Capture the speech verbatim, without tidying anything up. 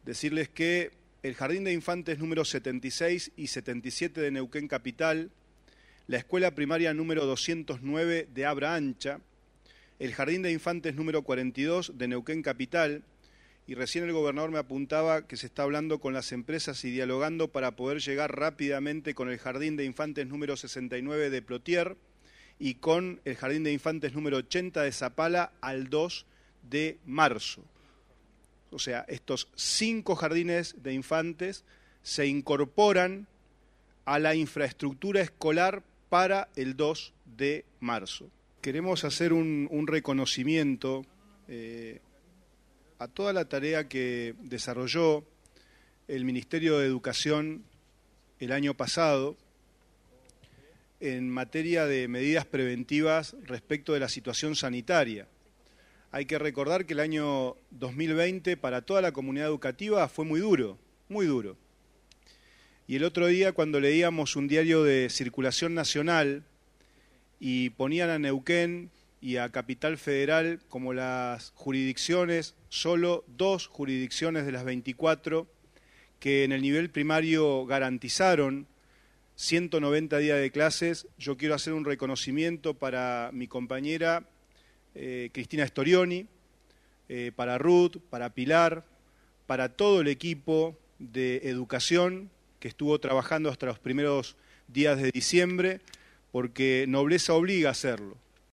decirles que el Jardín de Infantes número setenta y seis y setenta y siete de Neuquén Capital, la Escuela Primaria número doscientos nueve de Abra Ancha, el Jardín de Infantes número cuarenta y dos de Neuquén Capital, y recién el gobernador me apuntaba que se está hablando con las empresas y dialogando para poder llegar rápidamente con el Jardín de Infantes número sesenta y nueve de Plotier y con el Jardín de Infantes número ochenta de Zapala al dos de marzo. O sea, estos cinco jardines de infantes se incorporan a la infraestructura escolar para el dos de marzo. Queremos hacer un, un reconocimiento eh, a toda la tarea que desarrolló el Ministerio de Educación el año pasado en materia de medidas preventivas respecto de la situación sanitaria. Hay que recordar que el año dos mil veinte para toda la comunidad educativa fue muy duro, muy duro. Y el otro día cuando leíamos un diario de circulación nacional y ponían a Neuquén y a Capital Federal como las jurisdicciones, solo dos jurisdicciones de las veinticuatro que en el nivel primario garantizaron ciento noventa días de clases, yo quiero hacer un reconocimiento para mi compañera eh, Cristina Storioni, eh, para Ruth, para Pilar, para todo el equipo de educación que estuvo trabajando hasta los primeros días de diciembre, porque nobleza obliga a hacerlo.